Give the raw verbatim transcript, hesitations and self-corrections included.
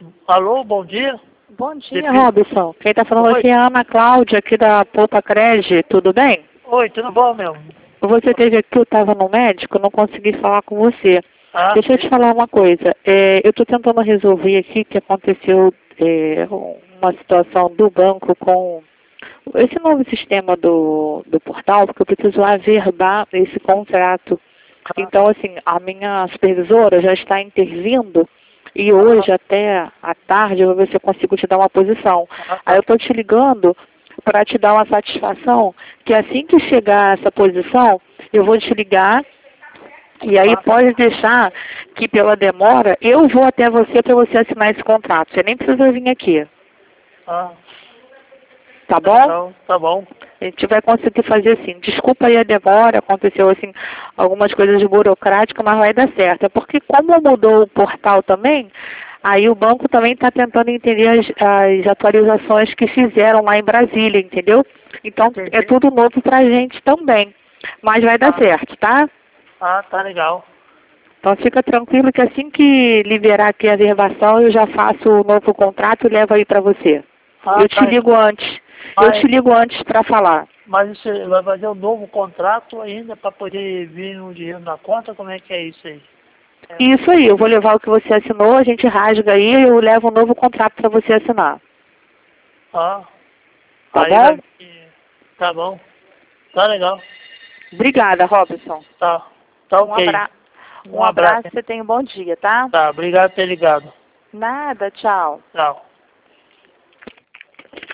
Alô, bom dia. Bom dia, Robson. Quem está falando Oi. aqui é a Ana Cláudia, aqui da Poupa Cred. Tudo bem? Oi, tudo bom, meu? Você teve aqui, eu estava no médico, não consegui falar com você. Ah, Deixa eu te falar uma coisa. É, eu estou tentando resolver aqui que aconteceu é, uma situação do banco com esse novo sistema do, do portal, porque eu preciso averbar esse contrato. Então, assim, a minha supervisora já está intervindo e hoje até à tarde eu vou ver se eu consigo te dar uma posição. Aí eu estou te ligando para te dar uma satisfação que assim que chegar essa posição, eu vou te ligar e aí pode deixar que pela demora eu vou até você para você assinar esse contrato. Você nem precisa vir aqui. ah, Tá bom? não, tá bom. A gente vai conseguir fazer assim. Desculpa aí a demora, aconteceu assim algumas coisas de burocrática, mas vai dar certo. É porque como mudou o portal também, aí o banco também está tentando entender as, as atualizações que fizeram lá em Brasília, entendeu? Então Entendi. é tudo novo para a gente também. Mas vai dar Ah. certo, tá? Ah, tá legal. Então fica tranquilo que assim que liberar aqui a verbação, eu já faço o novo contrato e levo aí para você. Ah, Eu tá. te ligo antes. Eu Mas, te ligo antes para falar. mas você vai fazer um novo contrato ainda para poder vir um dinheiro na conta? Como é que é isso aí? É. Isso aí, eu vou levar o que você assinou, a gente rasga aí e eu levo um novo contrato para você assinar. Ah, Tá aí vai bom? vir. Tá bom. Tá legal. Obrigada, Robson. Tá. Tá Um, ok. abra... Um um abraço, abraço. você tenha um bom dia, tá? Tá, obrigado por ter ligado. Nada, tchau. Tchau.